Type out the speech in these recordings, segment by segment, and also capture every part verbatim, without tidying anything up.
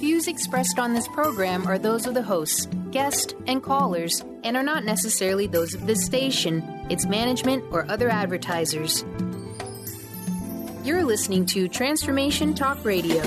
Views expressed on this program are those of the hosts, guests, and callers, and are not necessarily those of this station, its management, or other advertisers. You're listening to Transformation Talk Radio.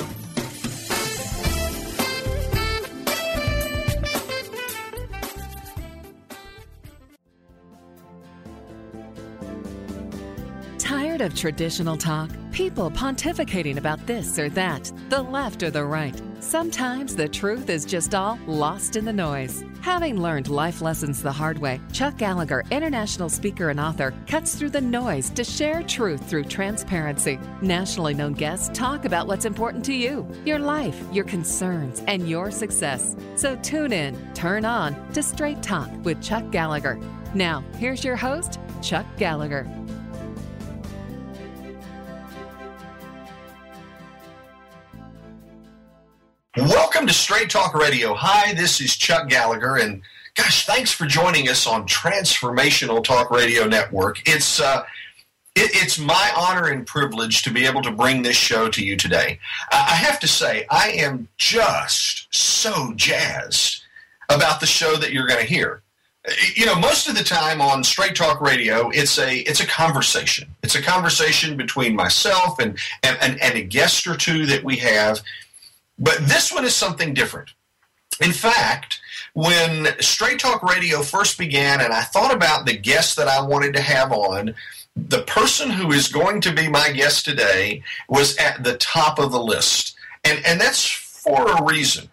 Tired of traditional talk? People pontificating about this or that, the left or the right. Sometimes the truth is just all lost in the noise. Having learned life lessons the hard way, Chuck Gallagher, international speaker and author, cuts through the noise to share truth through transparency. Nationally known guests talk about what's important to you, your life, your concerns, and your success. So tune in, turn on to Straight Talk with Chuck Gallagher. Now, here's your host, Chuck Gallagher. Welcome to Straight Talk Radio. Hi, this is Chuck Gallagher, and gosh, thanks for joining us on Transformational Talk Radio Network. It's uh, it, it's my honor and privilege to be able to bring this show to you today. I have to say, I am just so jazzed about the show that you're going to hear. You know, most of the time on Straight Talk Radio, it's a it's a conversation. It's a conversation between myself and and, and, and a guest or two that we have. But this one is something different. In fact, when Straight Talk Radio first began and I thought about the guest that I wanted to have on, the person who is going to be my guest today was at the top of the list. And, and that's for a reason.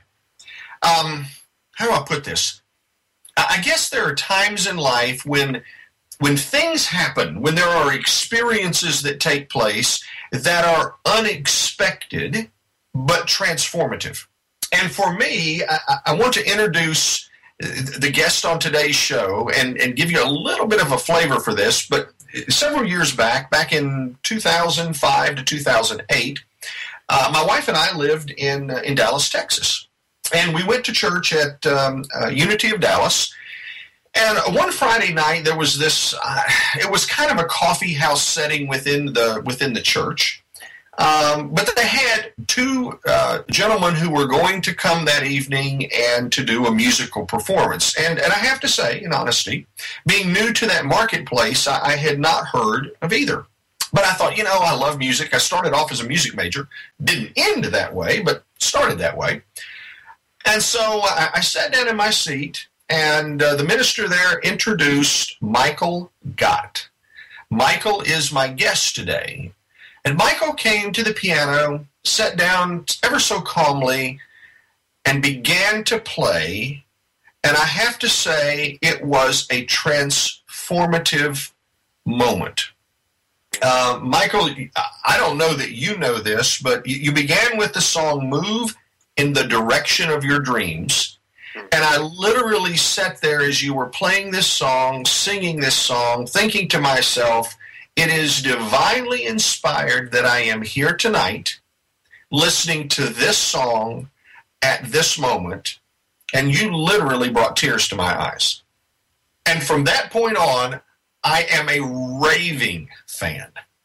Um, how do I put this? I guess there are times in life when, when things happen, when there are experiences that take place that are unexpected, but transformative. And for me, I, I want to introduce the guest on today's show and, and give you a little bit of a flavor for this. But several years back, back in two thousand five to two thousand eight, uh, my wife and I lived in, uh, in Dallas, Texas. And we went to church at um, uh, Unity of Dallas. And one Friday night, there was this, uh, it was kind of a coffee house setting within the within the church. Um, but they had two uh, gentlemen who were going to come that evening and to do a musical performance. And and I have to say, in honesty, being new to that marketplace, I, I had not heard of either. But I thought, you know, I love music. I started off as a music major. Didn't end that way, but started that way. And so I, I sat down in my seat, and uh, the minister there introduced Michael Gott. Michael is my guest today. And Michael came to the piano, sat down ever so calmly, and began to play. And I have to say, it was a transformative moment. Uh, Michael, I don't know that you know this, but you began with the song Move in the Direction of Your Dreams. And I literally sat there as you were playing this song, singing this song, thinking to myself, it is divinely inspired that I am here tonight listening to this song at this moment, and you literally brought tears to my eyes. And from that point on, I am a raving fan.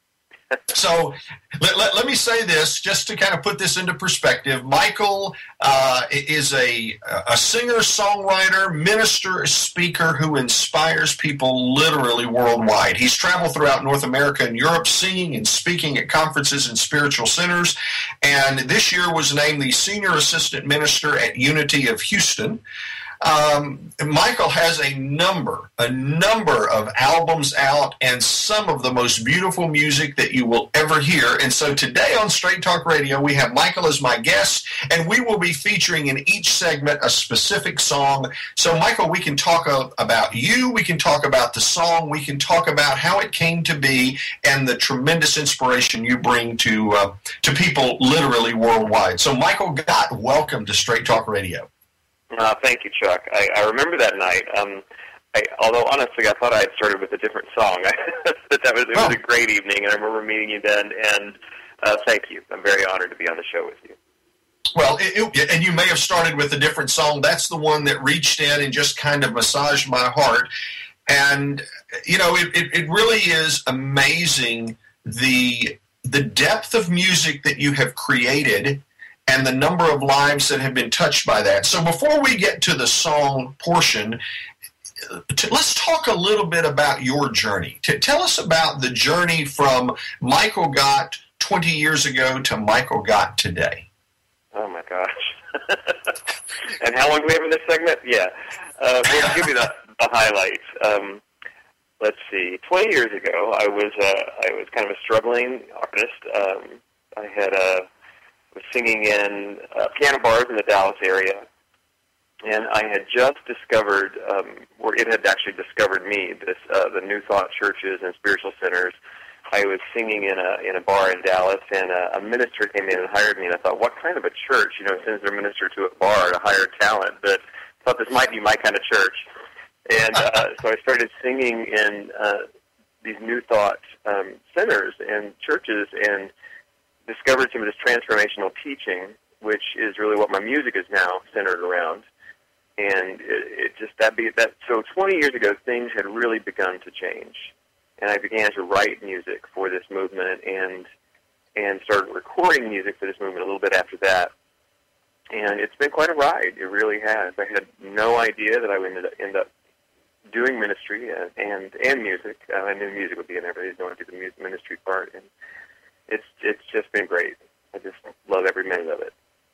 So let, let, let me say this, just to kind of put this into perspective. Michael uh, is a, a singer, songwriter, minister, speaker who inspires people literally worldwide. He's traveled throughout North America and Europe singing and speaking at conferences and spiritual centers. And this year was named the Senior Assistant Minister at Unity of Houston. Um, Michael has a number, a number of albums out and some of the most beautiful music that you will ever hear. And so today on Straight Talk Radio, we have Michael as my guest, and we will be featuring in each segment a specific song. So Michael, we can talk uh, about you, we can talk about the song, we can talk about how it came to be and the tremendous inspiration you bring to, uh, to people literally worldwide. So Michael Gott, welcome to Straight Talk Radio. Uh, thank you, Chuck. I, I remember that night. Um, I, although honestly, I thought I had started with a different song. but that was it was oh. a great evening, and I remember meeting you then. And uh, thank you. I'm very honored to be on the show with you. Well, it, it, and you may have started with a different song. That's the one that reached in and just kind of massaged my heart. And you know, it, it, it really is amazing the the depth of music that you have created. and the number of lives that have been touched by that. So before we get to the song portion, to, let's talk a little bit about your journey. To, tell us about the journey from Michael Gott twenty years ago to Michael Gott today. Oh, my gosh. And how long do we have in this segment? Yeah. Uh, we'll give you the, the highlights. Um, let's see. twenty years ago, I was uh, I was kind of a struggling artist. Um, I had uh, was singing in uh, piano bars in the Dallas area, and I had just discovered, um, or it had actually discovered me, this uh, the New Thought churches and spiritual centers. I was singing in a in a bar in Dallas, and a, a minister came in and hired me. And I thought, what kind of a church, you know, sends their minister to a bar to hire talent? But I thought this might be my kind of church. And uh, so I started singing in uh, these New Thought um, centers and churches, and discovered some of this transformational teaching, which is really what my music is now centered around. And it, it just that be that. So twenty years ago, things had really begun to change. And I began to write music for this movement and and started recording music for this movement a little bit after that. And it's been quite a ride. It really has. I had no idea that I would end up doing ministry and and, and music. Uh, I knew music would be in there, but I didn't know I did the music ministry part. And it's it's just been great. I just love every minute of it.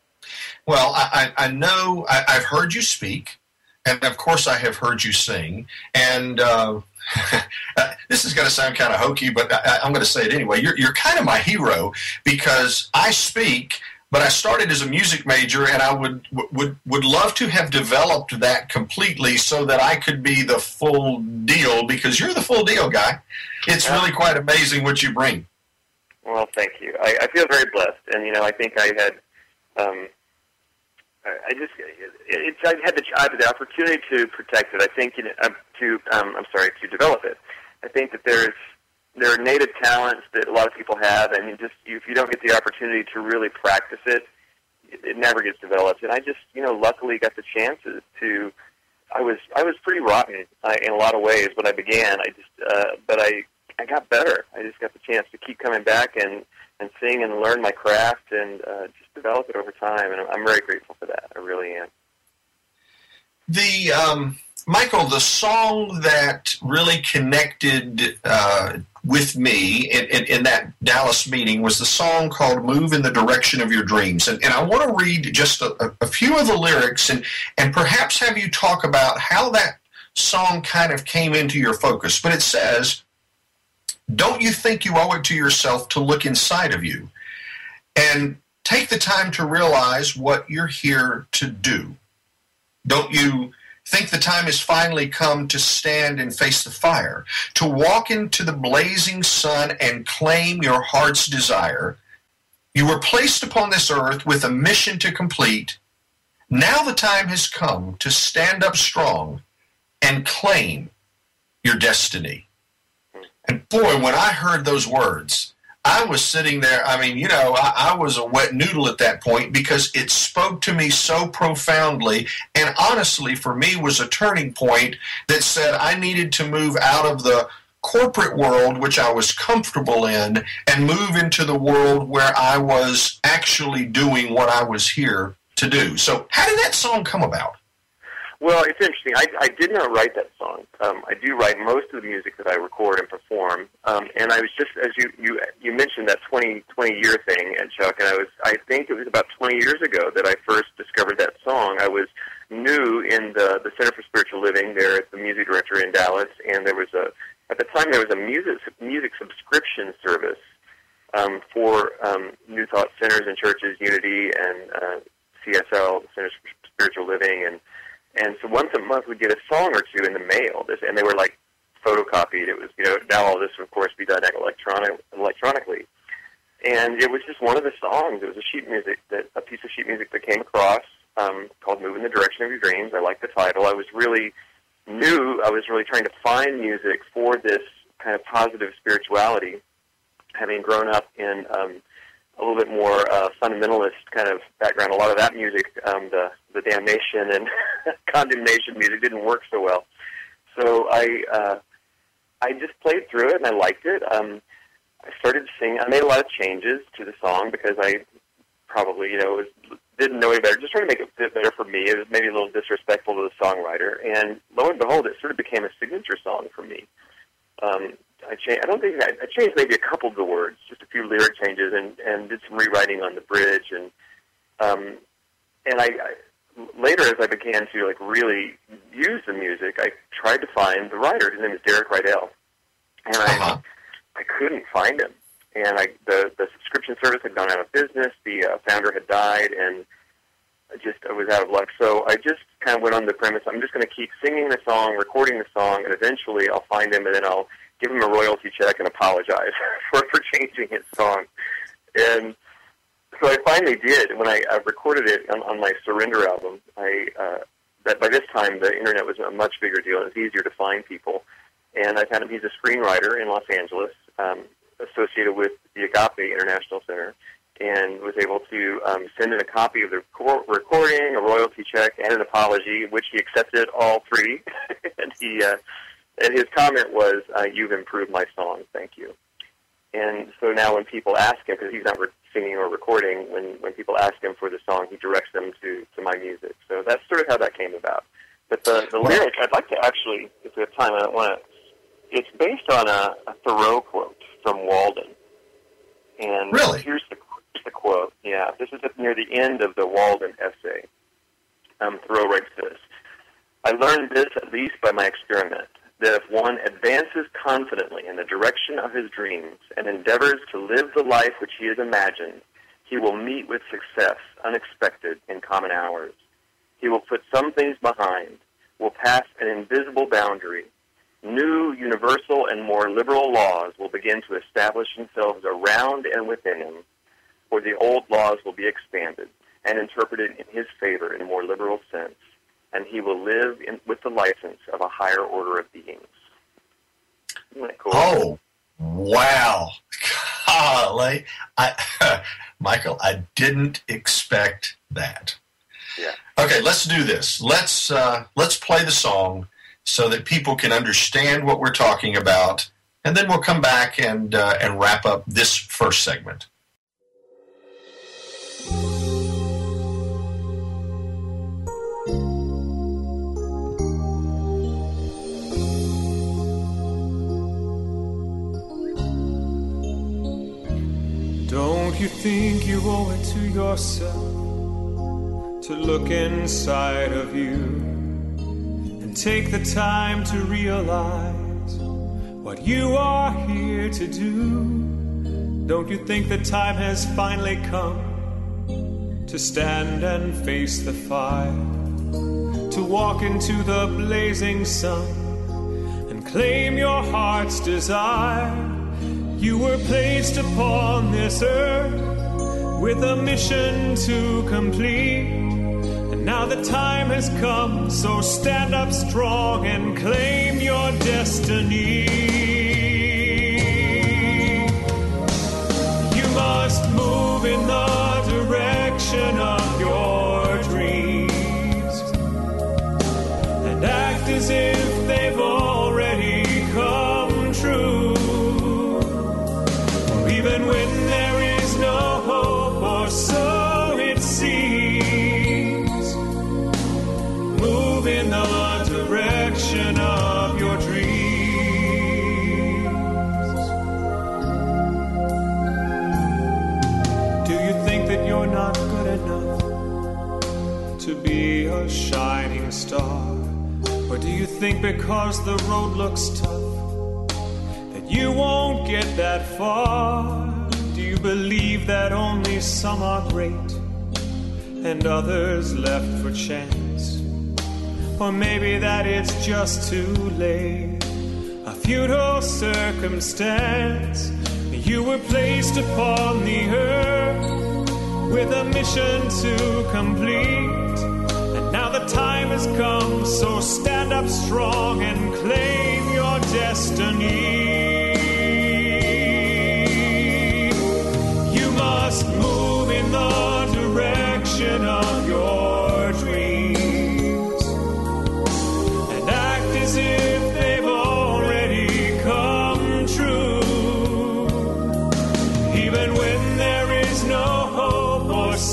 Well, I, I know I, I've heard you speak, and of course I have heard you sing, and uh, this is going to sound kind of hokey, but I, I'm going to say it anyway. You're, you're kind of my hero, because I speak, but I started as a music major, and I would would would love to have developed that completely so that I could be the full deal, because you're the full deal guy. It's yeah. really quite amazing what you bring. Well, thank you. I, I feel very blessed, and you know, I think I had, um, I, I just, it, it's I had the, I had the opportunity to protect it. I think you know, uh, to, um, I'm sorry, to develop it. I think that there's there are native talents that a lot of people have, and you just if you don't get the opportunity to really practice it, it, it never gets developed. And I just, you know, luckily got the chances to. I was I was pretty rotten uh, in a lot of ways when I began. I just, uh, but I. I got better. I just got the chance to keep coming back and, and sing and learn my craft and uh, just develop it over time, and I'm, I'm very grateful for that. I really am. The um, Michael, the song that really connected uh, with me in, in, in that Dallas meeting was the song called "Move in the Direction of Your Dreams," and, and I want to read just a, a few of the lyrics and and perhaps have you talk about how that song kind of came into your focus. But it says, "Don't you think you owe it to yourself to look inside of you and take the time to realize what you're here to do? Don't you think the time has finally come to stand and face the fire, to walk into the blazing sun and claim your heart's desire? You were placed upon this earth with a mission to complete. Now the time has come to stand up strong and claim your destiny." And boy, when I heard those words, I was sitting there, I mean, you know, I, I was a wet noodle at that point, because it spoke to me so profoundly, and honestly, for me, was a turning point that said I needed to move out of the corporate world, which I was comfortable in, and move into the world where I was actually doing what I was here to do. So how did that song come about? Well, it's interesting. I, I did not write that song. Um, I do write most of the music that I record and perform. Um, and I was just, as you, you you mentioned that twenty, twenty year thing, and Chuck, and I was I think it was about twenty years ago that I first discovered that song. I was new in the, the Center for Spiritual Living there at the music director in Dallas, and there was a at the time there was a music music subscription service um, for um, New Thought centers and churches, Unity and uh, C S L, Centers for Spiritual Living, and And so once a month we'd get a song or two in the mail, this, and they were like photocopied. It was, you know, now all this would, of course, be done electronic, electronically. And it was just one of the songs. It was a sheet music, that a piece of sheet music that came across um, called "Move in the Direction of Your Dreams." I liked the title. I was really new. I was really trying to find music for this kind of positive spirituality, having grown up in um, a little bit more uh, fundamentalist kind of background. A lot of that music, um, the, the damnation and condemnation music, didn't work so well. So I uh, I just played through it, and I liked it. Um, I started to sing. I made a lot of changes to the song because I probably, you know, was, didn't know any better, just trying to make it fit better for me. It was maybe a little disrespectful to the songwriter, and lo and behold, it sort of became a signature song for me. Um, I, cha- I don't think I, I changed maybe a couple of the words, just a few lyric changes, and, and did some rewriting on the bridge, and um, and I, I later as I began to like really use the music, I tried to find the writer. His name is Derek Rydell, and I uh-huh. I couldn't find him. And I, the, the subscription service had gone out of business. The uh, founder had died, and I just I was out of luck. So I just kind of went on the premise, I'm just going to keep singing the song, recording the song, and eventually I'll find him, and then I'll give him a royalty check and apologize for, for changing his song. And so I finally did. When I, I recorded it on, on my Surrender album, I uh, that by this time the internet was a much bigger deal. It was easier to find people. And I found him. He's a screenwriter in Los Angeles, um, associated with the Agape International Center, and was able to um, send in a copy of the recording, a royalty check, and an apology, which he accepted all three. and he uh, and his comment was, uh, "You've improved my song. Thank you." And so now when people ask him, because he's not re- singing or recording, when, when people ask him for the song, he directs them to, to my music. So that's sort of how that came about. But the, the lyric, I'd like to actually, if we have time, I don't want to, it's based on a, a Thoreau quote from Walden. And really? Here's the, here's the quote. Yeah, this is at near the end of the Walden essay. Um, Thoreau writes this: I learned this, at least by my experiment, that if one advances confidently in the direction of his dreams and endeavors to live the life which he has imagined, he will meet with success unexpected in common hours. He will put some things behind, will pass an invisible boundary. New, universal, and more liberal laws will begin to establish themselves around and within him, or the old laws will be expanded and interpreted in his favor in a more liberal sense, and he will live in, with the license of a higher order of beings. Isn't that cool? Oh, wow. Golly. I, Michael, I didn't expect that. Yeah. Okay, let's do this. Let's uh, let's play the song so that people can understand what we're talking about, and then we'll come back and uh, and wrap up this first segment. Don't you think you owe it to yourself to look inside of you and take the time to realize what you are here to do? Don't you think the time has finally come to stand and face the fire, to walk into the blazing sun and claim your heart's desire? You were placed upon this earth with a mission to complete, and now the time has come, so stand up strong and claim your destiny. You must move in the direction of your dreams and act as if they've already come true. Even when there is no hope, or so it seems, move in the direction of your dreams. Do you think that you're not good enough to be a shining star? Or do you think because the road looks tough you won't get that far? Do you believe that only some are great and others left for chance? Or maybe that it's just too late, a futile circumstance. You were placed upon the earth with a mission to complete, and now the time has come, so stand up strong and claim your destiny. Move in the direction of your dreams and act as if they've already come true. Even when there is no hope, or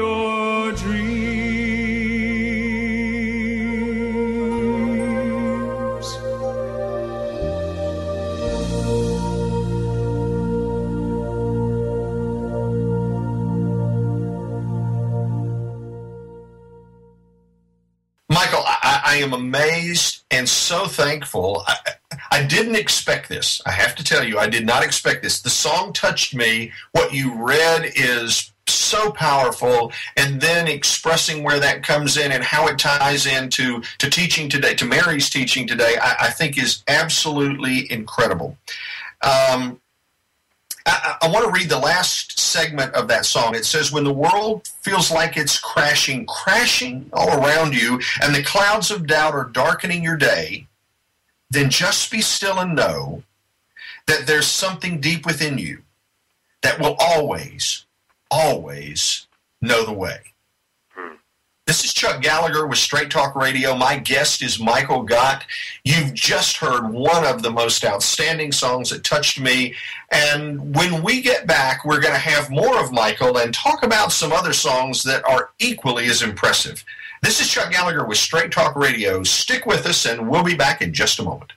your dreams. Michael, I, I am amazed and so thankful. I, I didn't expect this. I have to tell you, I did not expect this. The song touched me. What you read is so powerful, and then expressing where that comes in and how it ties into to teaching today, to Mary's teaching today, I, I think is absolutely incredible. Um, I, I want to read the last segment of that song. It says, when the world feels like it's crashing, crashing all around you, and the clouds of doubt are darkening your day, then just be still and know that there's something deep within you that will always, always know the way. This is Chuck Gallagher with Straight Talk Radio. My guest is Michael Gott. You've just heard one of the most outstanding songs that touched me. And when we get back, we're going to have more of Michael and talk about some other songs that are equally as impressive. This is Chuck Gallagher with Straight Talk Radio. Stick with us, and we'll be back in just a moment.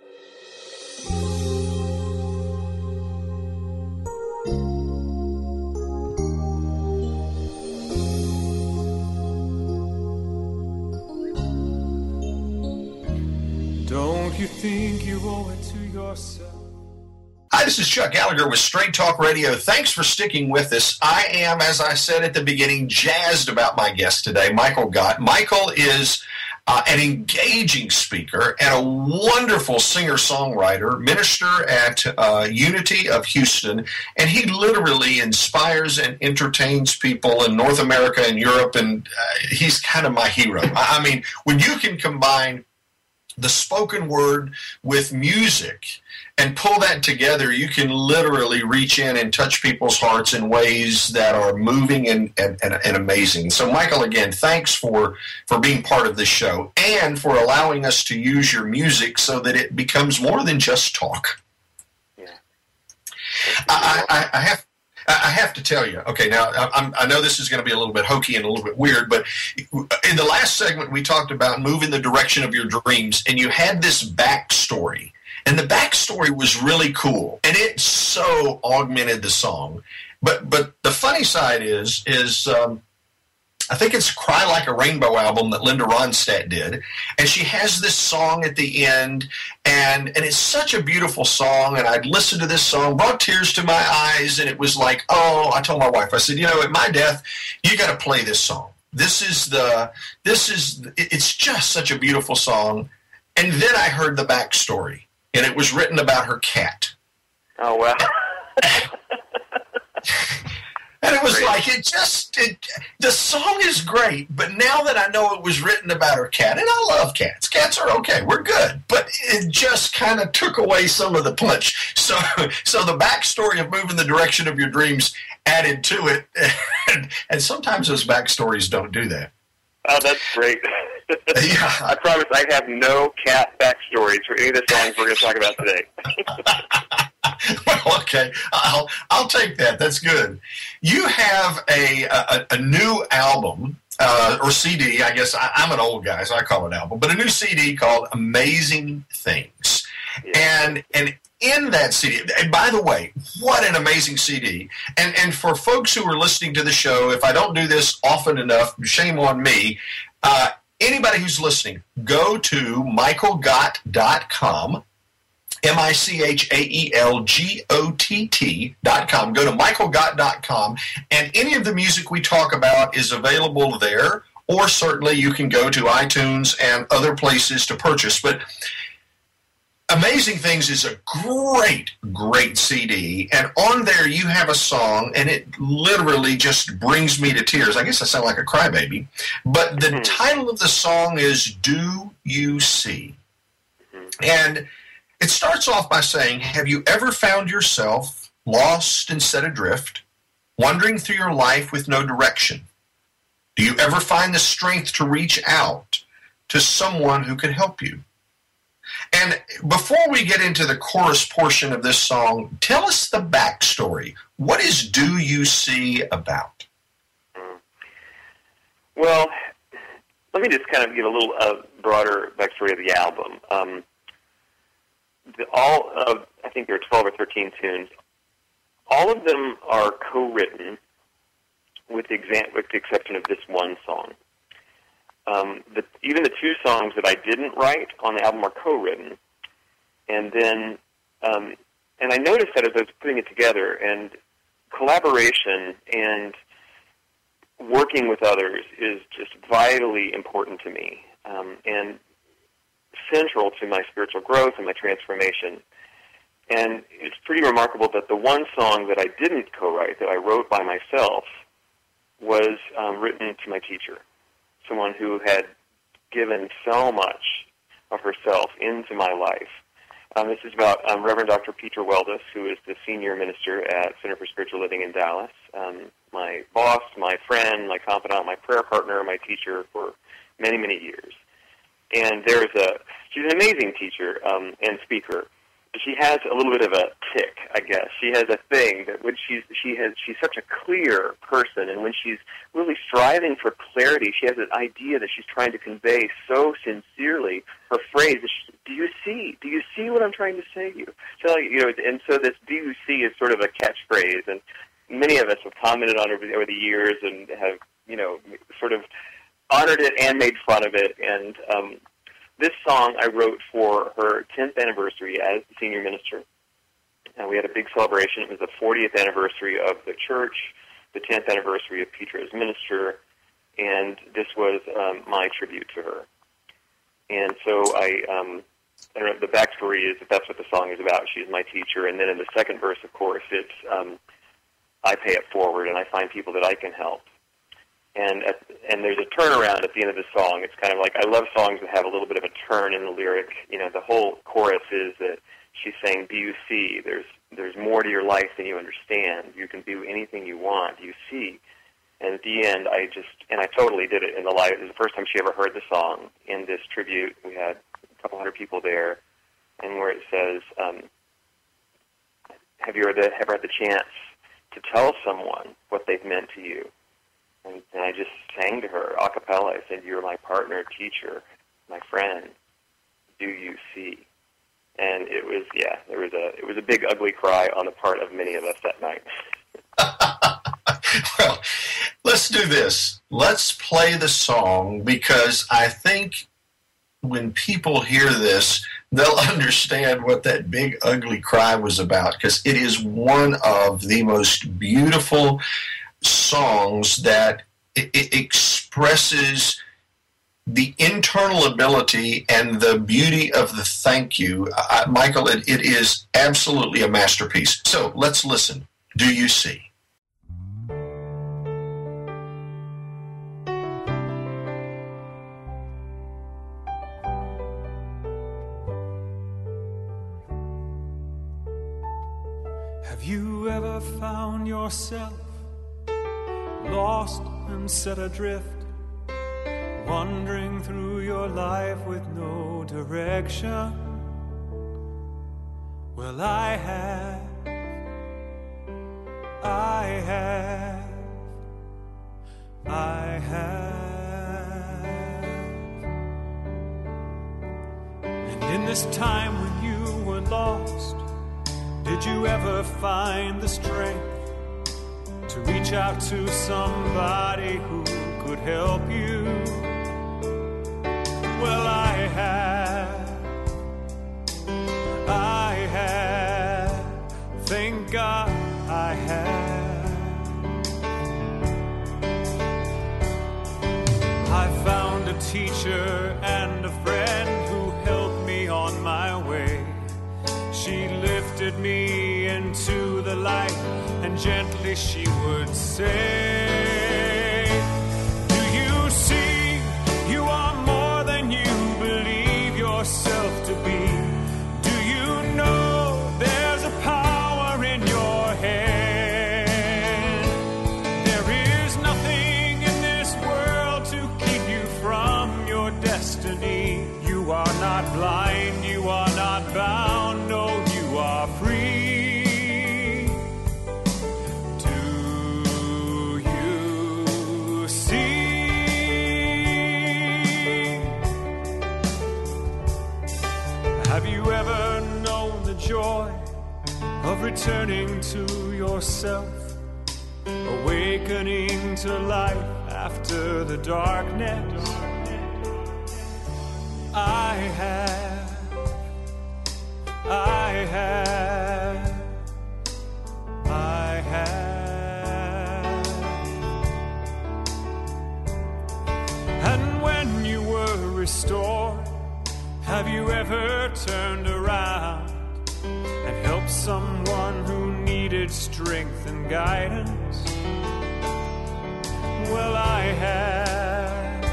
Don't you think you owe it to yourself? Hi, this is Chuck Gallagher with Straight Talk Radio. Thanks for sticking with us. I am, as I said at the beginning, jazzed about my guest today, Michael Gott. Michael is uh, an engaging speaker and a wonderful singer-songwriter, minister at uh, Unity of Houston, and he literally inspires and entertains people in North America and Europe, and uh, he's kind of my hero. I, I mean, when you can combine the spoken word with music and pull that together, you can literally reach in and touch people's hearts in ways that are moving and, and, and, and amazing. So, Michael, again, thanks for, for being part of this show and for allowing us to use your music so that it becomes more than just talk. Yeah. I, I, I have I have to tell you, okay, now I'm, I know this is going to be a little bit hokey and a little bit weird, but in the last segment we talked about moving the direction of your dreams, and you had this backstory, and the backstory was really cool, and it so augmented the song. But but the funny side is, is um, I think it's Cry Like a Rainbow album that Linda Ronstadt did, and she has this song at the end, and, and it's such a beautiful song, and I'd listened to this song, brought tears to my eyes, and it was like, oh, I told my wife, I said, you know, at my death, you got to play this song. This is the, this is, it's just such a beautiful song. And then I heard the backstory, and it was written about her cat. Oh, wow. And it was Great. like, it just, it, the song is great, but now that I know it was written about her cat, and I love cats. Cats are okay. We're good. But it just kind of took away some of the punch. So so the backstory of moving the direction of your dreams added to it. And, and sometimes those backstories don't do that. Oh, that's great. Yeah. I promise I have no cat backstories for any of the songs we're going to talk about today. Well, okay, I'll I'll take that. That's good. You have a a, a new album uh, or C D. I guess I, I'm an old guy, so I call it album, but a new C D called Amazing Things. Yeah. And and in that C D, and by the way, what an amazing C D. And and for folks who are listening to the show, if I don't do this often enough, shame on me. Uh, anybody who's listening, go to michael gott dot com. M I C H A E L G O T T dot com. Go to michael gott dot com, and any of the music we talk about is available there, or certainly you can go to iTunes and other places to purchase. But Amazing Things is a great, great C D, and on there you have a song, and it literally just brings me to tears. I guess I sound like a crybaby, but the mm-hmm. title of the song is Do You See? Mm-hmm. And it starts off by saying, have you ever found yourself lost and set adrift, wandering through your life with no direction? Do you ever find the strength to reach out to someone who can help you? And before we get into the chorus portion of this song, tell us the backstory. What is Do You See about? Well, let me just kind of give a little uh, broader backstory of the album. Um, the, all of, I think there are twelve or thirteen tunes. All of them are co-written, with the, exa- with the exception of this one song. Um, the, even the two songs that I didn't write on the album are co-written. And then, um, and I noticed that as I was putting it together, and collaboration and working with others is just vitally important to me, um, and central to my spiritual growth and my transformation. And it's pretty remarkable that the one song that I didn't co-write, that I wrote by myself, was um, written to my teacher, someone who had given so much of herself into my life. Um, this is about um, Reverend Doctor Peter Weldis, who is the senior minister at Center for Spiritual Living in Dallas, um, my boss, my friend, my confidant, my prayer partner, my teacher for many, many years. And there's a, she's an amazing teacher um, and speaker. She has a little bit of a tick, I guess. She has a thing that when she's she has she's such a clear person, and when she's really striving for clarity, she has an idea that she's trying to convey so sincerely. Her phrase is, "Do you see? Do you see what I'm trying to say to you?" So you know, and so this "Do you see" is sort of a catchphrase, and many of us have commented on it over, over the years, and have you know sort of honored it and made fun of it, and. Um, This song I wrote for her tenth anniversary as the senior minister. And we had a big celebration. It was the fortieth anniversary of the church, the tenth anniversary of Peter as minister, and this was um, my tribute to her. And so I, um, I don't know, the backstory is that that's what the song is about. She's my teacher. And then in the second verse, of course, it's um, I pay it forward, and I find people that I can help. And at, and there's a turnaround at the end of the song. It's kind of like, I love songs that have a little bit of a turn in the lyric. You know, the whole chorus is that she's saying, "Do you see? There's there's more to your life than you understand. You can do anything you want. Do you see?" And at the end, I just, and I totally did it in the live. It was the first time she ever heard the song in this tribute. We had a couple hundred people there, and where it says, um, have you ever, ever had the chance to tell someone what they've meant to you? And, and I just sang to her a cappella. I said, "You're my partner, teacher, my friend. Do you see?" And it was, yeah, there was a, it was a big ugly cry on the part of many of us that night. Well, let's do this. Let's play the song, because I think when people hear this, they'll understand what that big ugly cry was about, because it is one of the most beautiful songs that it, it expresses the internal ability and the beauty of the thank you. Uh, Michael, it, it is absolutely a masterpiece. So let's listen. Do you see? Have you ever found yourself lost and set adrift, wandering through your life with no direction? Well, I have, I have, I have. And in this time when you were lost, did you ever find the strength to reach out to somebody who could help you? Well, I have, I have, thank God I have. I found a teacher and a friend who helped me on my way. She lifted me into the light, and gently she would say, "Do you see? You are more than you believe yourself to be. Do you know there's a power in your hand? There is nothing in this world to keep you from your destiny. You are not blind, you are not bound, no, you are free. Do you see?" you ever known the joy of returning to yourself, awakening to life after the darkness? I have, I have, I have. And when you were restored, have you ever turned around and helped someone who needed strength and guidance? Well, I have,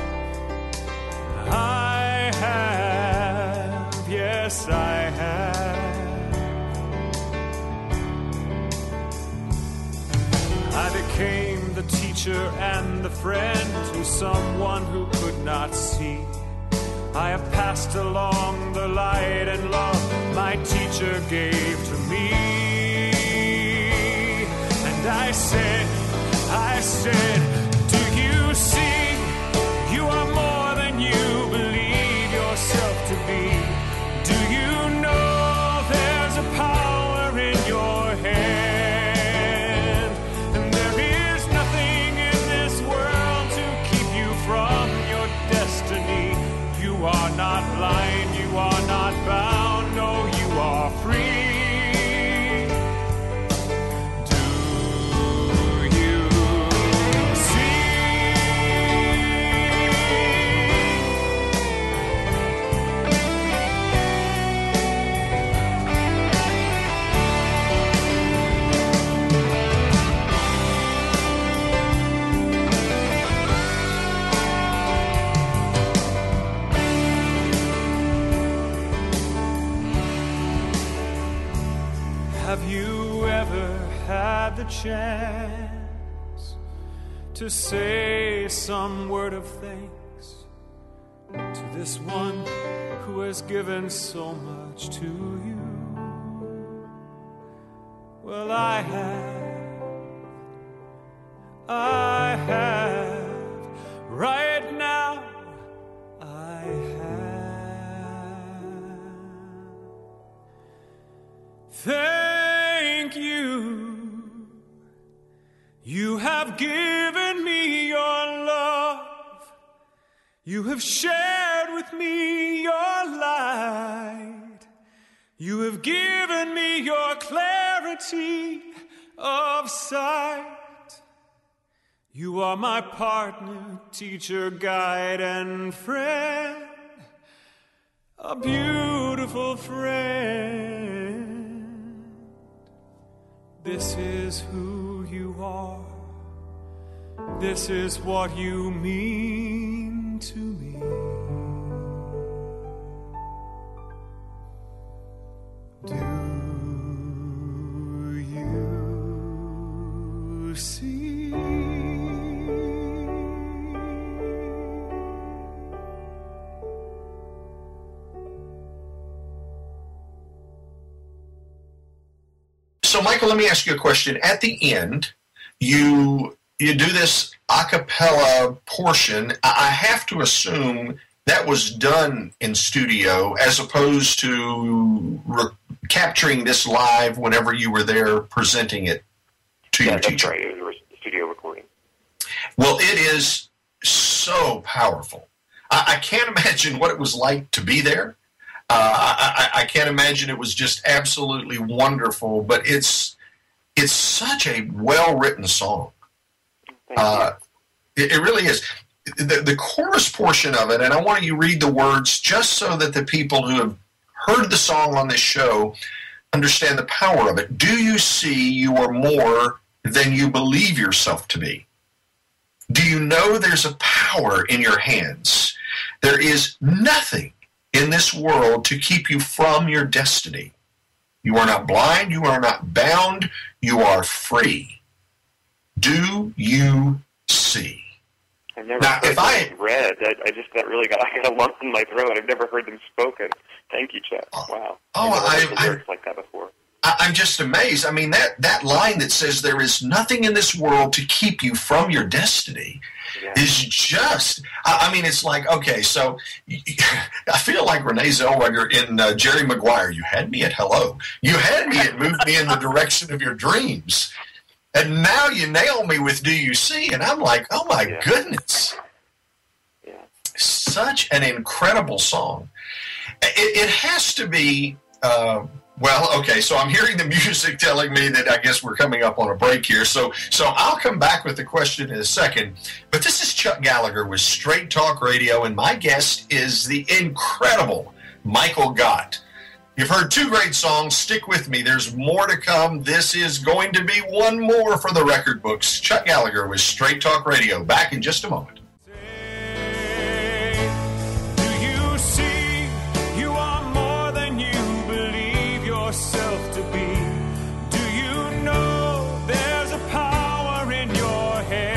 I have, yes, I have. I became the teacher and the friend to someone who could not see. I have passed along the light and love my teacher gave to me. And I said, I said, do you see? You are more than you believe yourself to be. Do you know there's a power in your hand? And there is nothing in this world to keep you from your destiny. You are not blind, you are not bound, no, you are free. Do you see? Have you ever had the chance to say some word of thanks to this one who has given so much to you? Well, I have, I have, right now I have. Thank you. You have given me your love. You have shared with me your light. You have given me your clarity of sight. You are my partner, teacher, guide, and friend. A beautiful friend. This is who you are. This is what you mean to me. Do you see? So, Michael, let me ask you a question. At the end, you you do this a cappella portion. I have to assume that was done in studio as opposed to re- capturing this live whenever you were there presenting it to yeah, your that's teacher. Right. It was a studio recording. Well, it is so powerful. I, I can't imagine what it was like to be there. Uh, I, I can't imagine it was just absolutely wonderful, but it's it's such a well-written song. Uh, it, it really is. The, the chorus portion of it, and I want you to read the words just so that the people who have heard the song on this show understand the power of it. Do you see you are more than you believe yourself to be? Do you know there's a power in your hands? There is nothing in this world to keep you from your destiny. You are not blind, you are not bound, you are free. Do you see? I've never now, heard if them I read. I, I just that really got I got a lump in my throat. I've never heard them spoken. Thank you, Chuck. Wow. Oh, I've never I, heard the I, lyrics like that before. I, I'm just amazed. I mean, that, that line that says there is nothing in this world to keep you from your destiny yeah. is just, I, I mean, it's like, okay, so I feel like Renee Zellweger in uh, Jerry Maguire. You had me at hello. You had me at move me in the direction of your dreams. And now you nail me with Do You See? And I'm like, oh my yeah. goodness. Yeah. Such an incredible song. It, it has to be, uh, well, okay, so I'm hearing the music telling me that I guess we're coming up on a break here. So so I'll come back with the question in a second. But this is Chuck Gallagher with Straight Talk Radio, and my guest is the incredible Michael Gott. You've heard two great songs. Stick with me. There's more to come. This is going to be one more for the record books. Chuck Gallagher with Straight Talk Radio. Back in just a moment. Yourself to be. Do you know there's a power in your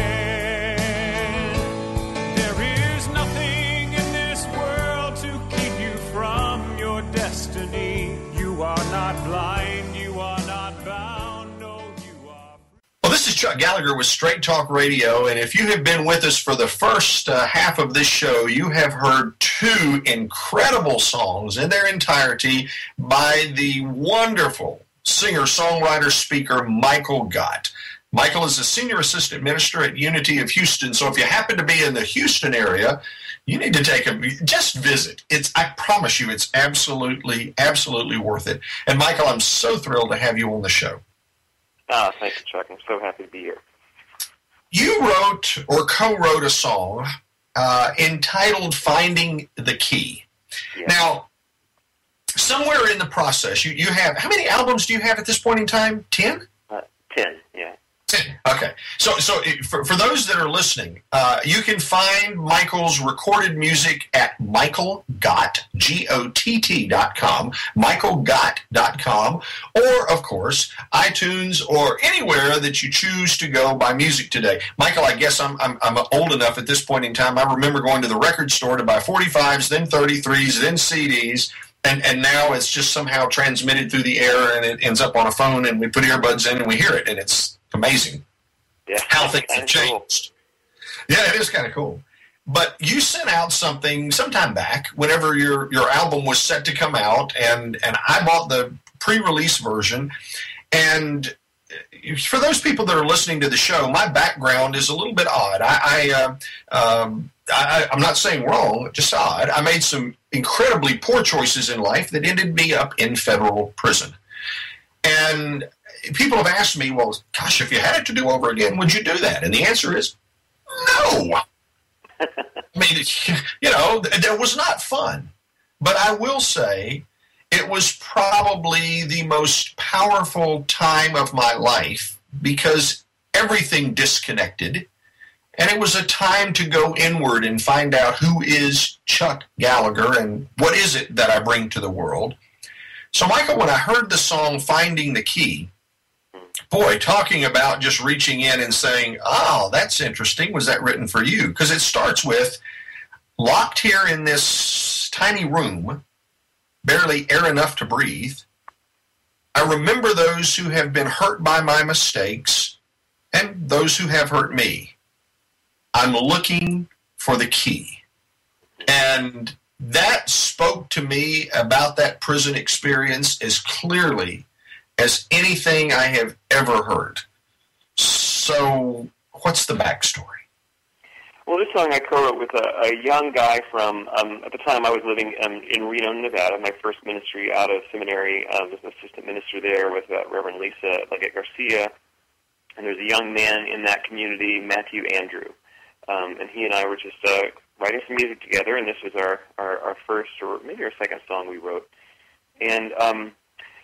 hand? There is nothing in this world to keep you from your destiny. You are not blind, you are not bound, no, you are. Well, this is Chuck Gallagher with Straight Talk Radio, and if you have been with us for the first uh, half of this show, you have heard two incredible songs in their entirety by the wonderful singer, songwriter, speaker, Michael Gott. Michael is a senior assistant minister at Unity of Houston, so if you happen to be in the Houston area, you need to take a, just visit. It's, I promise you, it's absolutely, absolutely worth it. And Michael, I'm so thrilled to have you on the show. Ah, oh, thank you, Chuck. I'm so happy to be here. You wrote or co-wrote a song uh, entitled Finding the Key. Yeah. Now, somewhere in the process, you, you have, how many albums do you have at this point in time? Ten? Uh, ten, yeah. Ten. Okay. So, so for, for those that are listening, uh, you can find Michael's recorded music at Michael Gott, G O T T dot com, Michael Gott dot com, or, of course, iTunes or anywhere that you choose to go buy music today. Michael, I guess I'm, I'm, I'm old enough at this point in time. I remember going to the record store to buy forty-fives, then thirty-threes, then C Ds. And and now it's just somehow transmitted through the air and it ends up on a phone and we put earbuds in and we hear it. And it's amazing yeah, how things have changed. Cool. Yeah, it is kind of cool. But you sent out something sometime back whenever your, your album was set to come out, and, and I bought the pre-release version. And for those people that are listening to the show, my background is a little bit odd. I, I, uh, um, I I'm not saying wrong, just odd. I made some incredibly poor choices in life that ended me up in federal prison. And people have asked me, well, gosh, if you had it to do over again, would you do that? And the answer is no. I mean, you know, that was not fun. But I will say it was probably the most powerful time of my life because everything disconnected. And it was a time to go inward and find out who is Chuck Gallagher and what is it that I bring to the world. So, Michael, when I heard the song Finding the Key, boy, talking about just reaching in and saying, oh, that's interesting. Was that written for you? Because it starts with, locked here in this tiny room, barely air enough to breathe. I remember those who have been hurt by my mistakes and those who have hurt me. I'm looking for the key. And that spoke to me about that prison experience as clearly as anything I have ever heard. So what's the backstory? Well, this song I co-wrote with a, a young guy from, um, at the time I was living um, in Reno, Nevada, my first ministry out of seminary. I was an assistant minister there with uh, Reverend Lisa Leggett Garcia. And there's a young man in that community, Matthew Andrew. Um, and he and I were just uh, writing some music together, and this was our, our, our first or maybe our second song we wrote. And um,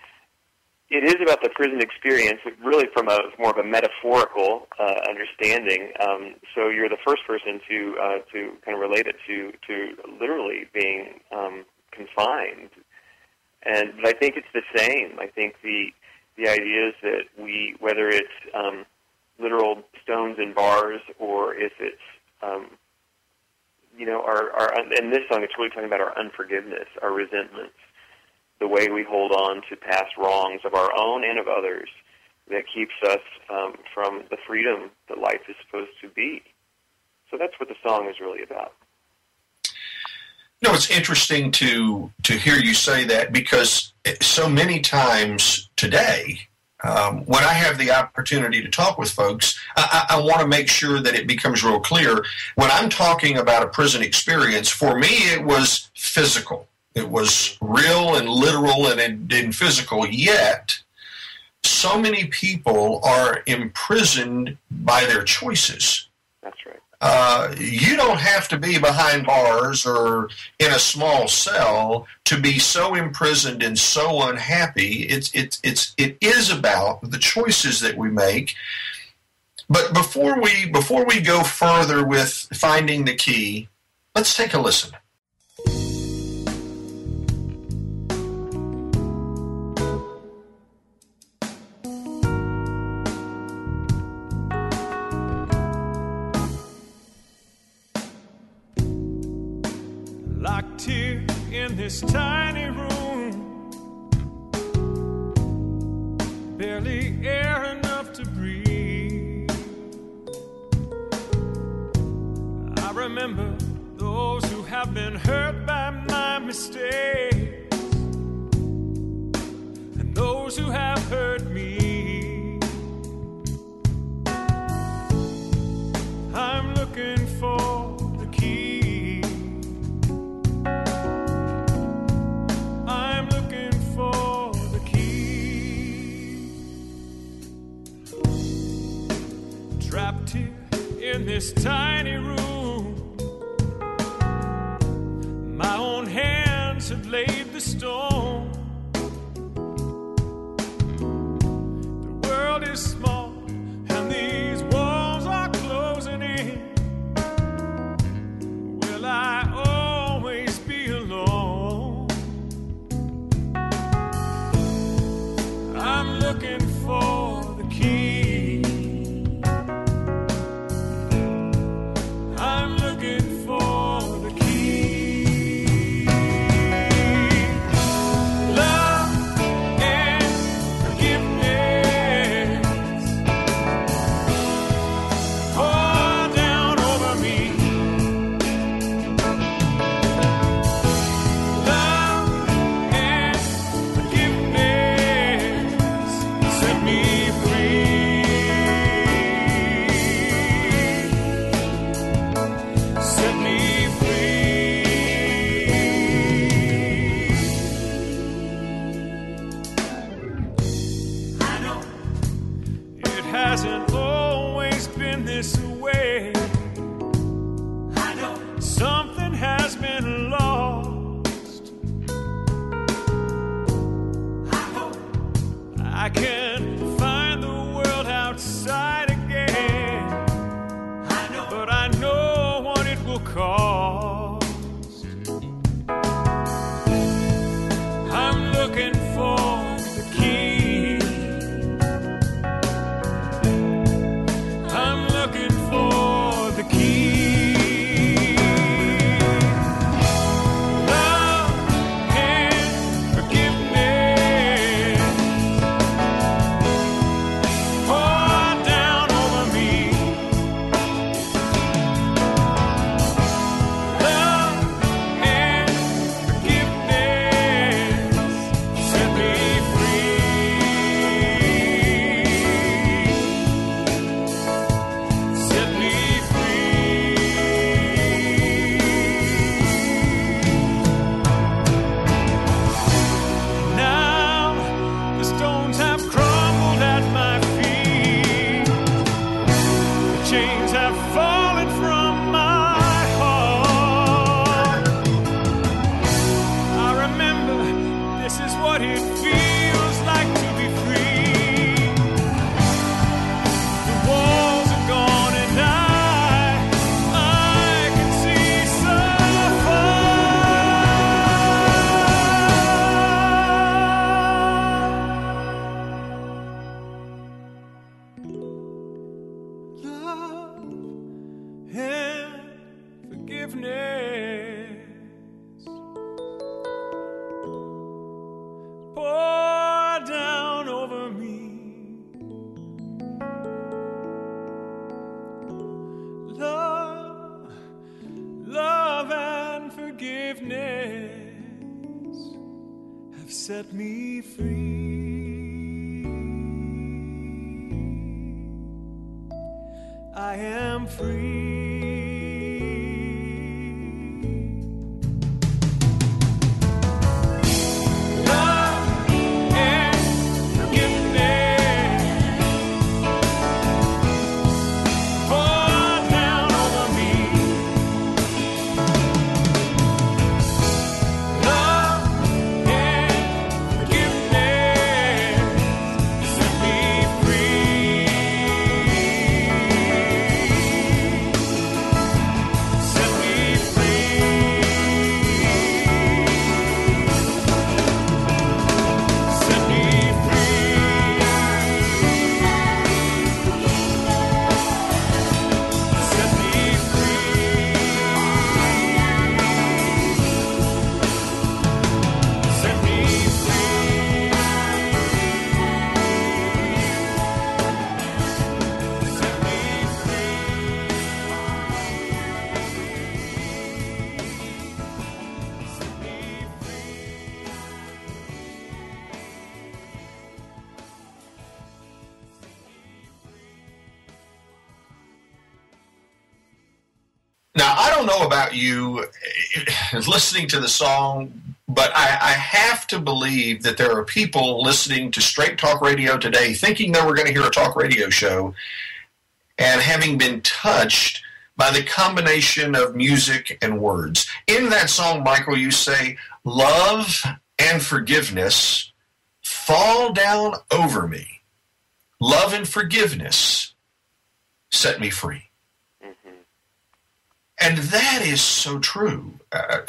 it is about the prison experience, really from a more of a metaphorical uh, understanding. Um, so you're the first person to uh, to kind of relate it to to literally being um, confined. And but I think it's the same. I think the the idea is that we, whether it's um, literal stones and bars, or if it's um, you know our our in this song, it's really talking about our unforgiveness, our resentments. the way we hold on to past wrongs of our own and of others that keeps us um, from the freedom that life is supposed to be. So that's what the song is really about. You know, it's interesting to to hear you say that, because so many times today, um, when I have the opportunity to talk with folks, I, I, I want to make sure that it becomes real clear. When I'm talking about a prison experience, for me it was physical. It was real and literal and, and physical, yet so many people are imprisoned by their choices. That's right. Uh, you don't have to be behind bars or in a small cell to be so imprisoned and so unhappy. It's it's it's it is about the choices that we make. But before we before we go further with finding the key, let's take a listen. Locked here in this tiny room, barely air enough to breathe. I remember those who have been hurt by my mistakes, and those who have hurt me. I'm looking for the key. I'm looking for the key. Trapped here in this tiny room, my own hands have laid the stone. The world is small and these walls are closing in. Will I always be alone? I'm looking for the key. I'm looking for the key. Love and forgiveness pour down over me. Love and forgiveness set me free. Set me free. I know it hasn't always been this way. I know something has been lost. I hope I can find the world outside again. I know, but I know what it will cost. I'm looking for the key. I'm looking for the key. Love and forgiveness pour down over me. Love forgiveness have set me free. I am free. Now, I don't know about you listening to the song, but I, I have to believe that there are people listening to Straight Talk Radio today thinking they were going to hear a talk radio show and having been touched by the combination of music and words. In that song, Michael, you say, love and forgiveness fall down over me. Love and forgiveness set me free. And that is so true. Uh,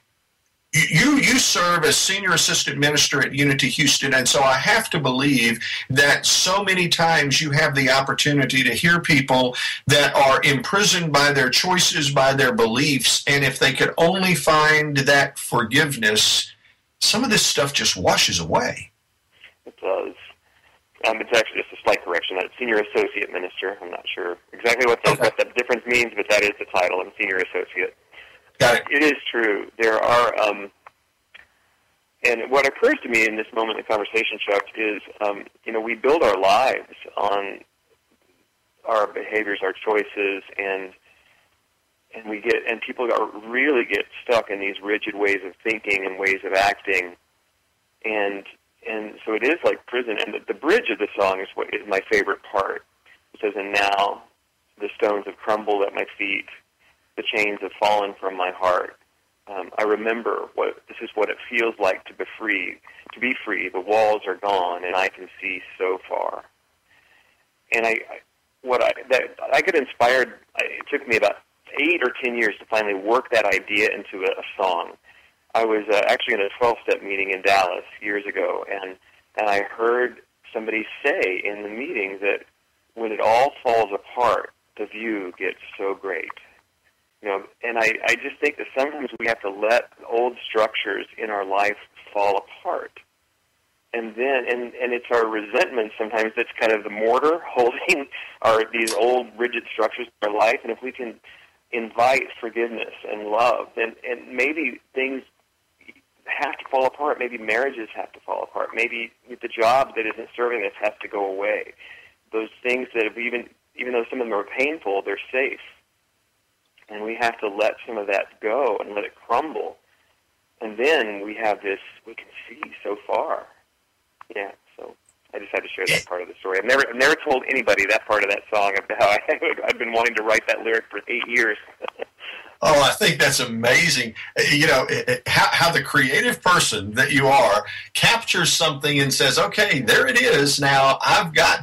you you serve as senior assistant minister at Unity Houston, and so I have to believe that so many times you have the opportunity to hear people that are imprisoned by their choices, by their beliefs, and if they could only find that forgiveness, some of this stuff just washes away. It does. Um, it's actually just a slight correction. That's senior associate minister. I'm not sure exactly what, the, okay. what that difference means, but that is the title. I'm senior associate. Got it. It is true. There are, um, and what occurs to me in this moment in the conversation, Chuck, is, um, you know, we build our lives on our behaviors, our choices, and and we get, and people are, really get stuck in these rigid ways of thinking and ways of acting, and And so it is like prison. And the, the bridge of the song is what is my favorite part. It says, and now the stones have crumbled at my feet. The chains have fallen from my heart. Um, I remember what this is what it feels like to be free. To be free, the walls are gone, and I can see so far. And I, I what I that I got inspired. It took me about eight or ten years to finally work that idea into a, a song. I was uh, actually in a twelve-step meeting in Dallas years ago, and, and I heard somebody say in the meeting that when it all falls apart, the view gets so great. You know, and I, I just think that sometimes we have to let old structures in our life fall apart. And then, and, and it's our resentment sometimes that's kind of the mortar holding our these old rigid structures in our life. And if we can invite forgiveness and love, and, and maybe things have to fall apart. Maybe marriages have to fall apart. Maybe the job that isn't serving us has to go away. Those things that have even, even though some of them are painful, they're safe. And we have to let some of that go and let it crumble. And then we have this, we can see so far. Yeah, so I just had to share that part of the story. I've never, I've never told anybody that part of that song of how I, I've been wanting to write that lyric for eight years. Oh, I think that's amazing. You know, how, how the creative person that you are captures something and says, okay, there it is. Now I've got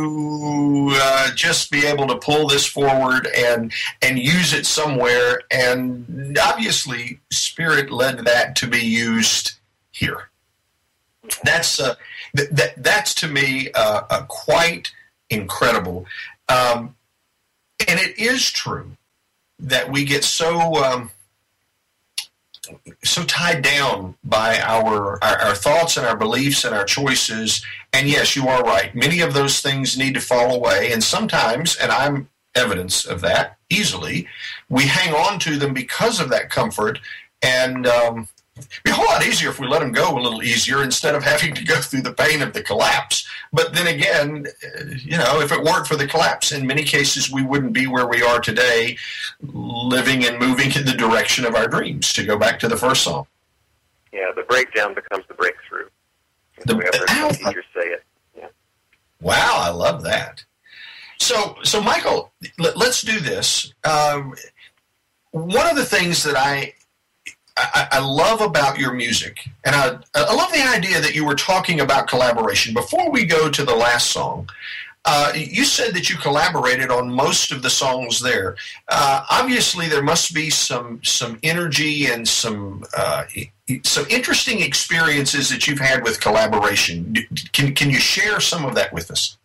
to uh, just be able to pull this forward and and use it somewhere. And obviously, Spirit led that to be used here. That's, uh, th- th- that's to me uh, uh, quite incredible. Um, and it is true that we get so um, so tied down by our, our our thoughts and our beliefs and our choices. And yes, you are right. Many of those things need to fall away. And sometimes, and I'm evidence of that easily, we hang on to them because of that comfort. And um, it'd be a whole lot easier if we let them go a little easier instead of having to go through the pain of the collapse. But then again, you know, if it weren't for the collapse, in many cases we wouldn't be where we are today, living and moving in the direction of our dreams, to go back to the first song. Yeah, the breakdown becomes the breakthrough. The way I've heard some teachers say it. Yeah. Wow, I love that. So, so Michael, let, let's do this. Um, one of the things that I, I I love about your music, and I, I love the idea that you were talking about collaboration. Before we go to the last song, uh, you said that you collaborated on most of the songs there. Uh, obviously, there must be some some energy and some uh, some interesting experiences that you've had with collaboration. Can can you share some of that with us?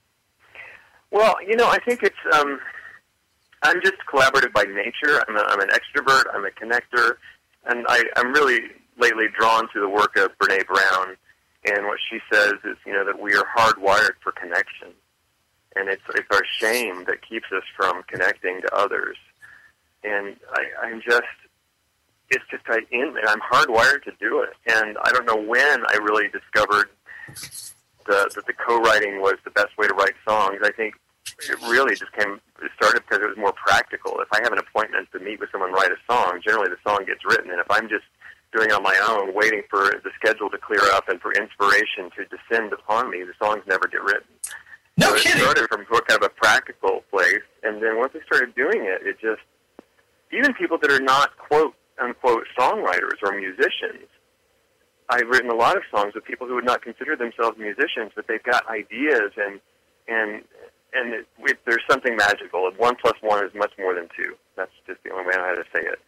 Well, you know, I think it's, um, I'm just collaborative by nature. I'm, a, I'm an extrovert. I'm a connector. And I, I'm really lately drawn to the work of Brene Brown. And what she says is, you know, that we are hardwired for connection. And it's, it's our shame that keeps us from connecting to others. And I, I'm just, it's just, I, in, I'm hardwired to do it. And I don't know when I really discovered the, that the co-writing was the best way to write songs. I think it really just came, it started because it was more practical. If I have an appointment to meet with someone and write a song, generally the song gets written. And if I'm just doing it on my own, waiting for the schedule to clear up and for inspiration to descend upon me, the songs never get written. No so kidding. It started from kind of a practical place. And then once I started doing it, it just, even people that are not quote, unquote, songwriters or musicians, I've written a lot of songs with people who would not consider themselves musicians, but they've got ideas, and and and it, it, there's something magical. One plus one is much more than two. That's just the only way I know how to say it.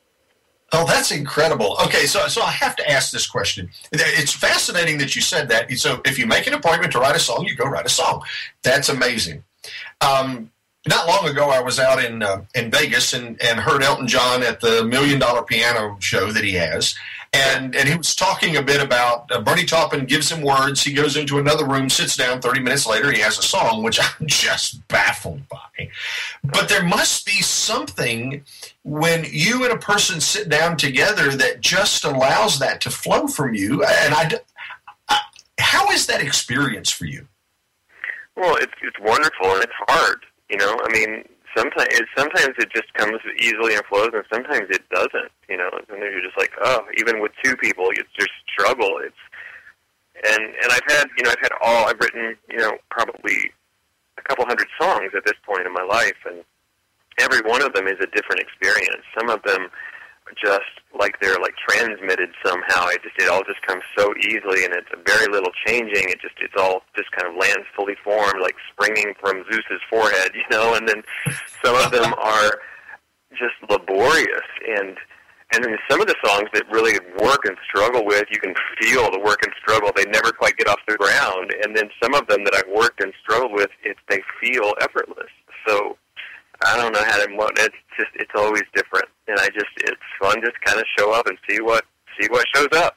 Oh, that's incredible. Okay, so so I have to ask this question. It's fascinating that you said that. So if you make an appointment to write a song, you go write a song. That's amazing. Um, not long ago, I was out in uh, in Vegas and, and heard Elton John at the Million Dollar Piano show that he has. And and he was talking a bit about uh, Bernie Taupin gives him words. He goes into another room, sits down. thirty minutes later, he has a song, which I'm just baffled by. But there must be something when you and a person sit down together that just allows that to flow from you. And I, I, how is that experience for you? Well, it's it's wonderful and it's hard. You know, I mean. Sometimes it, sometimes it just comes easily and flows, and sometimes it doesn't. You know, and then you're just like, oh, even with two people, it's just struggle. It's and and I've had, you know, I've had all I've written, you know, probably a couple hundred songs at this point in my life, and every one of them is a different experience. Some of them just like they're like transmitted somehow. It just it all just comes so easily, and it's very little changing. It just it's all just kind of lands fully formed, like springing from Zeus's forehead, you know. And then some of them are just laborious, and and then some of the songs that really work and struggle with, you can feel the work and struggle. They never quite get off the ground. And then some of them that I've worked and struggled with, it they feel effortless. So I don't know how to. It's just it's always different, and I just it's fun just kind of show up and see what see what shows up.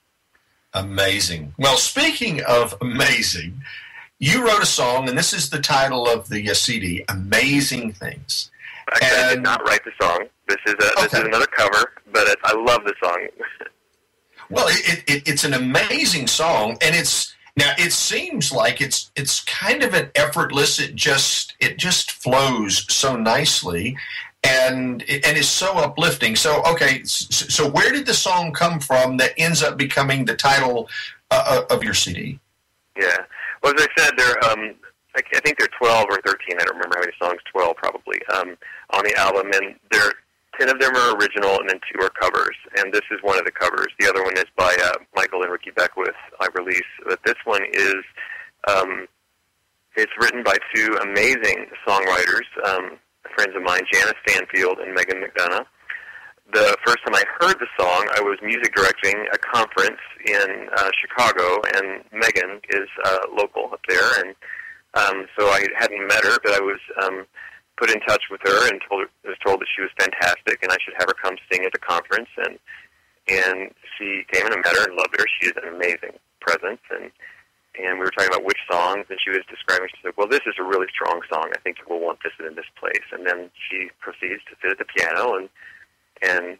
Amazing. Well, speaking of amazing, you wrote a song, and this is the title of the uh, C D, "Amazing Things." Actually, and, I did not write the song. This is a, okay. This is another cover, but it, I love the song. Well, it, it, it's an amazing song, and it's. Now it seems like it's it's kind of an effortless. It just it just flows so nicely, and and is so uplifting. So okay, so, so where did the song come from that ends up becoming the title uh, of your C D? Yeah, well, as I said, there um, I, I think there are twelve or thirteen. I don't remember how many songs. Twelve probably um, on the album, and there. Ten of them are original, and then two are covers. And this is one of the covers. The other one is by uh, Michael and Ricky Beckwith, I release. But this one is, um, it's written by two amazing songwriters, um, friends of mine, Janice Stanfield and Megan McDonough. The first time I heard the song, I was music directing a conference in uh, Chicago, and Megan is uh, local up there. And um, so I hadn't met her, but I was... Um, put in touch with her and told her, was told that she was fantastic and I should have her come sing at the conference. And and she came and I met her and loved her. She is an amazing presence. And and we were talking about which songs, and she was describing, she said, well, this is a really strong song. I think we'll want this in this place. And then she proceeds to sit at the piano and and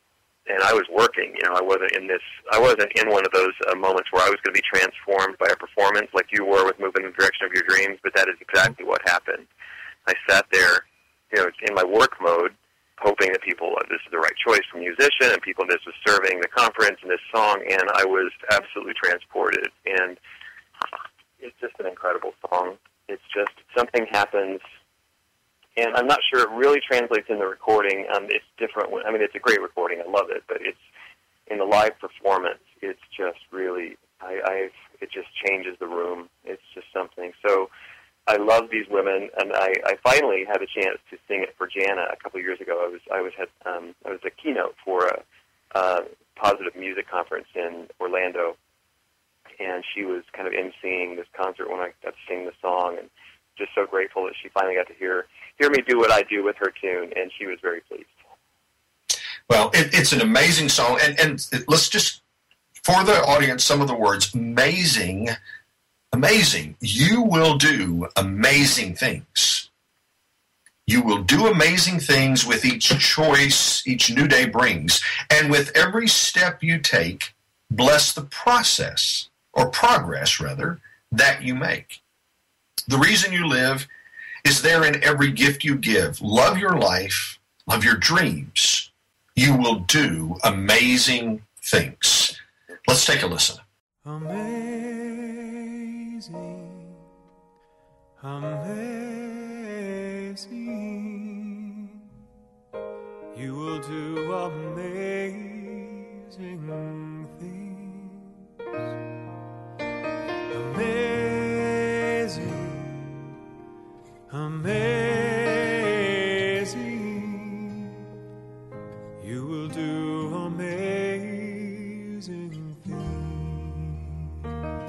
and I was working. You know, I wasn't in this. I wasn't in one of those uh, moments where I was going to be transformed by a performance like you were with Moving in the Direction of Your Dreams. But that is exactly what happened. I sat there, you know, in my work mode, hoping that people, uh, this is the right choice for a musician, and people, this was serving the conference and this song, and I was absolutely transported. And it's just an incredible song. It's just something happens. And I'm not sure it really translates in the recording. Um, it's different. When, I mean, it's a great recording. I love it. But it's in the live performance, it's just really, I, I've, it just changes the room. It's just something. So I love these women, and I, I finally had a chance to sing it for Jana a couple of years ago. I was I was had um, I was a keynote for a, a positive music conference in Orlando, and she was kind of emceeing this concert when I got to sing the song, and just so grateful that she finally got to hear hear me do what I do with her tune, and she was very pleased. Well, it, it's an amazing song, and, and let's just, for the audience, some of the words, amazing, amazing. You will do amazing things. You will do amazing things with each choice each new day brings, and with every step you take, bless the process, or progress, rather, that you make. The reason you live is there in every gift you give. Love your life, love your dreams. You will do amazing things. Let's take a listen. Amazing, amazing. You will do amazing things. Amazing. Amazing, you will do amazing things.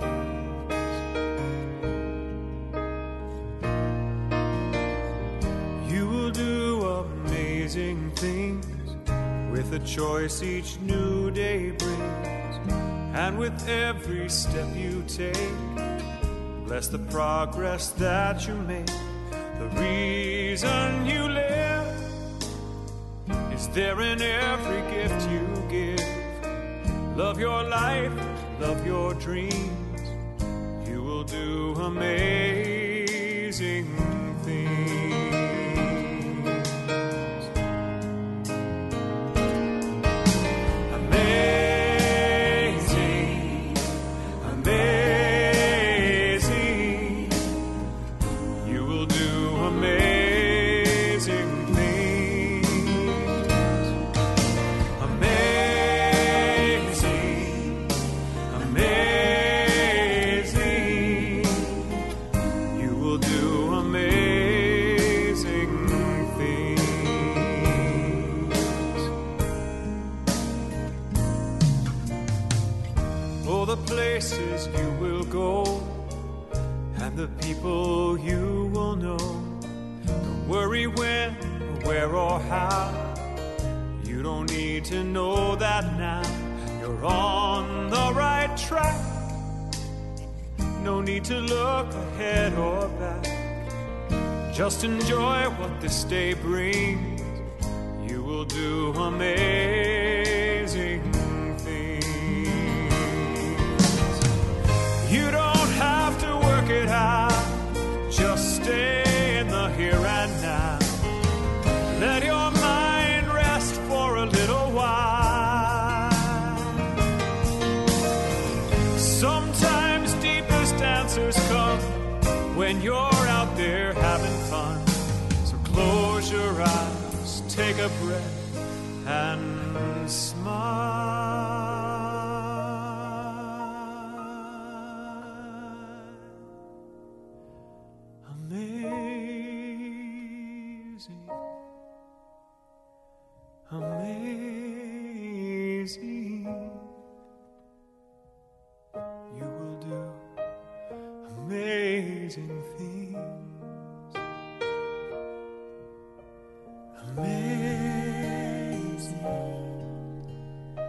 You will do amazing things with a choice each new day brings, and with every step you take, bless the progress that you make. The reason you live is there in every gift you give. Love your life, love your dreams. You will do amazing things. Amazing, amazing. You will do amazing things. Amazing, amazing. You will do amazing things. Oh, the places you will go, and the people you will know. Don't worry when, or where, or how. You don't need to know that now. You're on the right track. No need to look ahead or back. Just enjoy what this day brings. You will do amazing things. You don't have to work it out. Just stay in the here and now. Let your mind rest for a little while. Sometimes deepest answers come when you're out there having fun. So close your eyes, take a breath, and smile. Amazing, amazing. You will do amazing things. Amazing,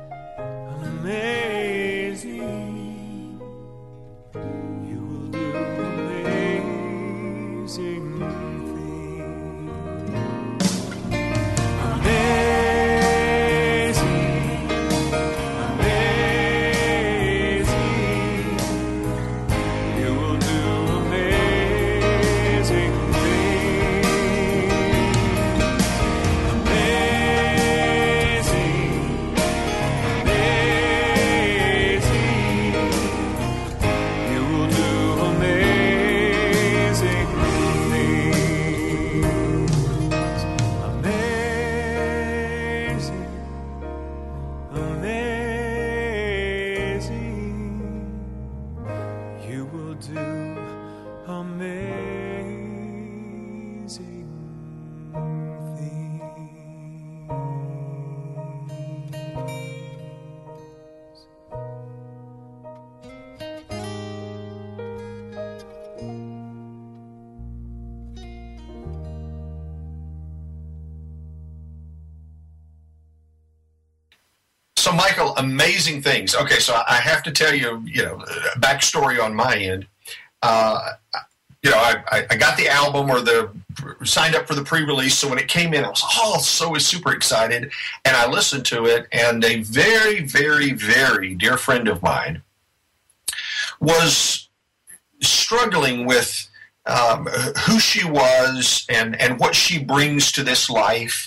Michael, amazing things. Okay, so I have to tell you, you know, backstory on my end. Uh, you know, I, I got the album or the signed up for the pre-release. So when it came in, I was oh so super excited, and I listened to it. And a very, very, very dear friend of mine was struggling with um, who she was and and what she brings to this life,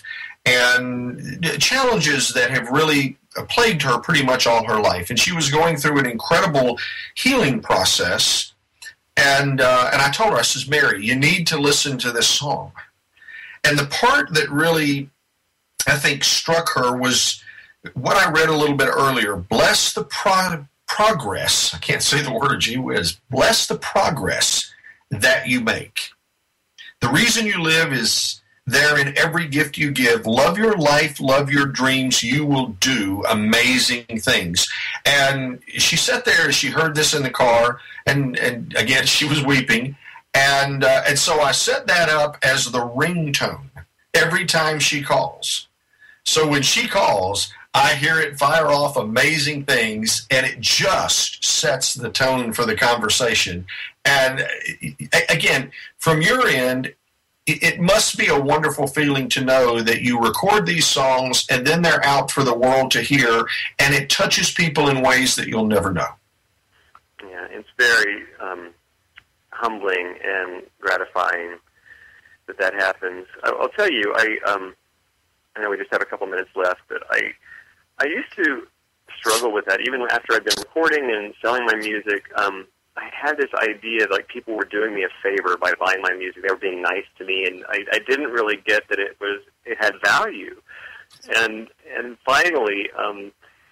and challenges that have really plagued her pretty much all her life. And she was going through an incredible healing process. And uh, and I told her, I says, Mary, you need to listen to this song. And the part that really, I think, struck her was what I read a little bit earlier. Bless the pro- progress. I can't say the word, gee whiz. Bless the progress that you make. The reason you live is there in every gift you give. Love your life, love your dreams. You will do amazing things. And she sat there as she heard this in the car, and, and again, she was weeping. And, uh, and so I set that up as the ringtone every time she calls. So when she calls, I hear it fire off amazing things, and it just sets the tone for the conversation. And again, from your end, it must be a wonderful feeling to know that you record these songs and then they're out for the world to hear, and it touches people in ways that you'll never know. Yeah, it's very um, humbling and gratifying that that happens. I'll tell you, I um, I know we just have a couple minutes left, but I I used to struggle with that even after I'd been recording and selling my music. Um, I had this idea that, like, people were doing me a favor by buying my music. They were being nice to me, and I, I didn't really get that it was it had value. And and finally, um,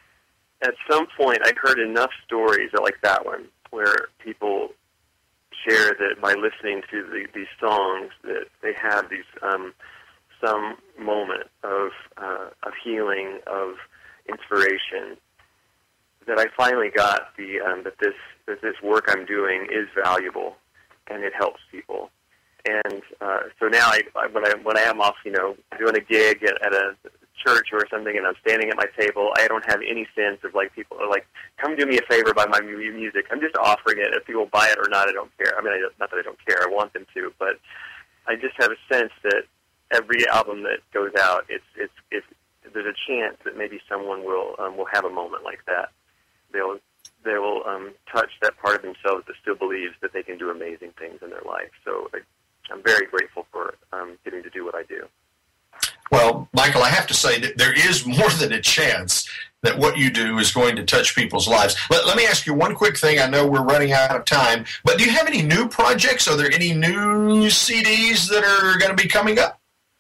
at some point, I heard enough stories like that one where people share that by listening to the, these songs that they have these um, some moment of uh, of healing, of inspiration. That I finally got the um, that this that this work I'm doing is valuable, and it helps people. And uh, so now, I, I, when I when I am off, you know, doing a gig at, at a church or something, and I'm standing at my table, I don't have any sense of like people are like, come do me a favor, buy my music. I'm just offering it. If people buy it or not, I don't care. I mean, I, not that I don't care. I want them to, but I just have a sense that every album that goes out, it's it's it's there's a chance that maybe someone will um, will have a moment like that. They'll they will um, touch that part of themselves that still believes that they can do amazing things in their life. So I, I'm very grateful for um, getting to do what I do. Well, Michael, I have to say that there is more than a chance that what you do is going to touch people's lives. Let, let me ask you one quick thing. I know we're running out of time, but do you have any new projects? Are there any new C Ds that are going to be coming up?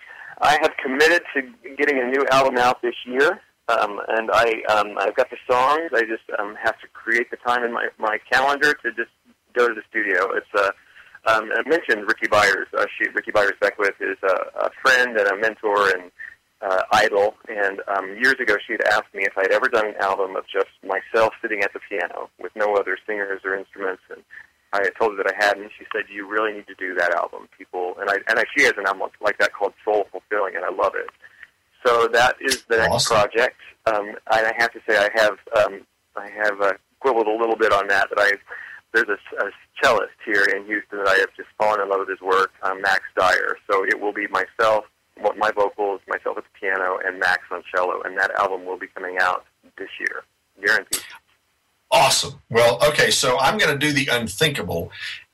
I have committed to getting a new album out this year. Um, and I, um, I've got the songs. I just um, have to create the time in my, my calendar to just go to the studio. It's uh, um, I mentioned Ricky Byers. Uh, she, Ricky Byers Beckwith is a, a friend and a mentor and uh, idol. And um, years ago, she had asked me if I'd ever done an album of just myself sitting at the piano with no other singers or instruments. And I had told her that I hadn't. She said, "You really need to do that album, people." And I and I, she has an album like that called Soul Fulfilling, and I love it. So that is the next awesome. project. Um, and I have to say, I have um, I have uh, quibbled a little bit on that. That I there's a, a cellist here in Houston that I have just fallen in love with his work, um, Max Dyer. So it will be myself, my vocals, myself at the piano, and Max on cello. And that album will be coming out this year, guaranteed. Awesome. Well, okay, so I'm going to do the unthinkable.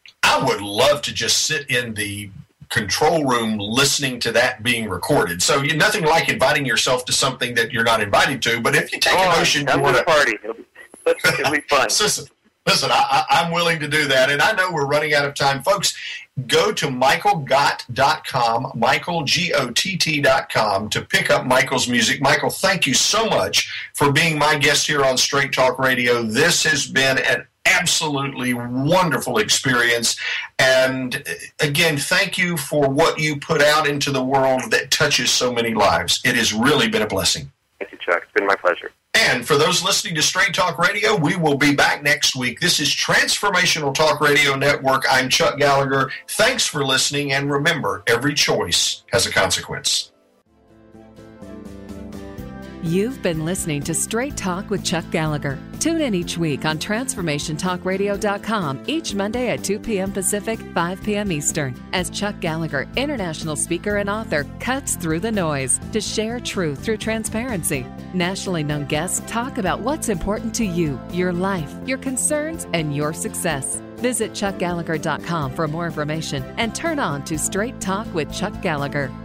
I would love to just sit in the control room listening to that being recorded. So you nothing like inviting yourself to something that you're not invited to, but if you take oh, a notion... Come you to wanna... the party. It'll be, it'll be fun. listen, listen I, I, I'm willing to do that, and I know we're running out of time. Folks, go to michael gott dot com, Michael, G O T T dot com, to pick up Michael's music. Michael, thank you so much for being my guest here on Straight Talk Radio. This has been an absolutely wonderful experience. And again, thank you for what you put out into the world that touches so many lives. It has really been a blessing. Thank you, Chuck. It's been my pleasure. And for those listening to Straight Talk Radio, we will be back next week. This is Transformational Talk Radio Network. I'm Chuck Gallagher. Thanks for listening, and remember, every choice has a consequence. You've been listening to Straight Talk with Chuck Gallagher. Tune in each week on transformation talk radio dot com each Monday at two p.m. Pacific, five p.m. Eastern, as Chuck Gallagher, international speaker and author, cuts through the noise to share truth through transparency. Nationally known guests talk about what's important to you, your life, your concerns, and your success. Visit chuck gallagher dot com for more information and turn on to Straight Talk with Chuck Gallagher.